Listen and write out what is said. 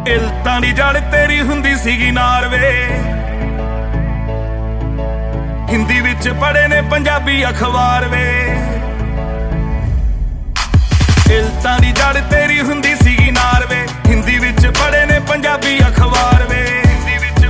ਇਲਤਾਂ ਦੀ ਜੜ ਤੇਰੀ ਹੁੰਦੀ ਸੀਗੀ ਨਾਰ ਵੇ। ਹਿੰਦੀ ਵਿੱਚ ਪੜ੍ਹੇ ਨੇ ਪੰਜਾਬੀ ਅਖਬਾਰ ਵੇ। ਇਲਤਾਂ ਦੀ ਜੜ ਤੇਰੀ ਹੁੰਦੀ